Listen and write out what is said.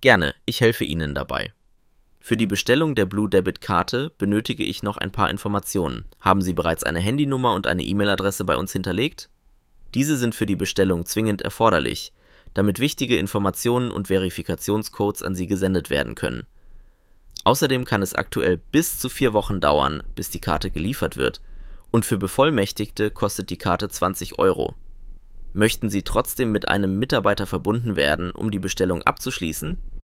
Gerne, ich helfe Ihnen dabei. Für die Bestellung der Blue Debit Karte benötige ich noch ein paar Informationen. Haben Sie bereits eine Handynummer und eine E-Mail-Adresse bei uns hinterlegt? Diese sind für die Bestellung zwingend erforderlich, damit wichtige Informationen und Verifikationscodes an Sie gesendet werden können. Außerdem kann es aktuell bis zu 4 Wochen dauern, bis die Karte geliefert wird, und für Bevollmächtigte kostet die Karte 20 Euro. Möchten Sie trotzdem mit einem Mitarbeiter verbunden werden, um die Bestellung abzuschließen?